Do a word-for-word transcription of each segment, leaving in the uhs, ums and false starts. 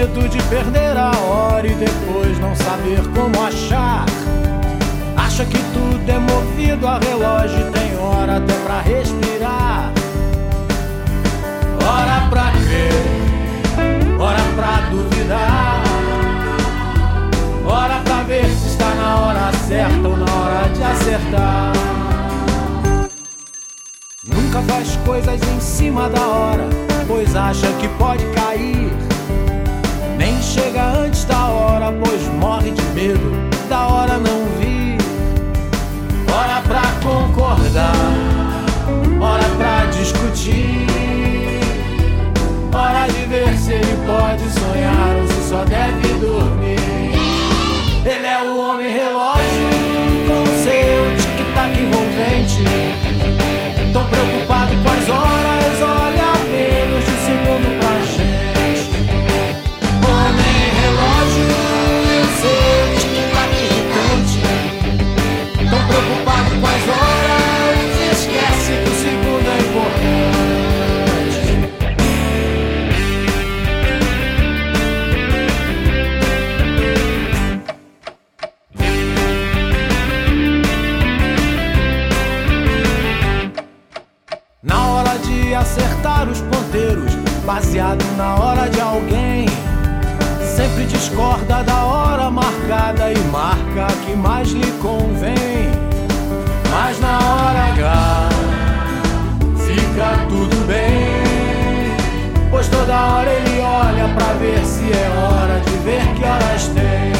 medo de perder a hora e depois não saber como achar. Acha que tudo é movido a relógio e tem hora até pra respirar. Hora pra crer, hora pra duvidar, hora pra ver se está na hora certa ou na hora de acertar. Nunca faz coisas em cima da hora, pois acha que pode cair. Nem chega antes da hora, pois morre de medo da hora não vir. Hora pra concordar, hora pra discutir, hora de ver se ele pode sonhar ou se só deve dormir. Ele é o homem relógio, com seu tic-tac envolvente, tão preocupado com as horas, olha menos de segundo pra gente. Homem relógio, eu sei, tic-tac irritante, tão preocupado com as horas, esquece que o segundo é importante. Na hora de acertar os ponteiros, baseado na hora de alguém, sempre discorda da hora marcada e marca a que mais lhe convém. Mas na hora H fica tudo bem, pois toda hora ele olha pra ver se é hora de ver que horas tem.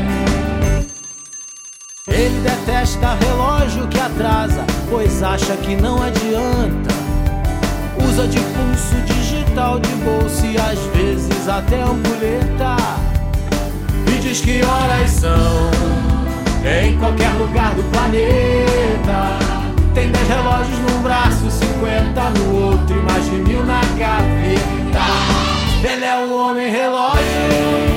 Ele detesta relógio que atrasa, pois acha que não adianta. Usa de pulso digital, de bolsa e às vezes até ampulheta. E diz que horas são em qualquer lugar do planeta. Tem dez relógios num braço, cinquenta no outro e mais de mil na gaveta. Ele é o homem relógio,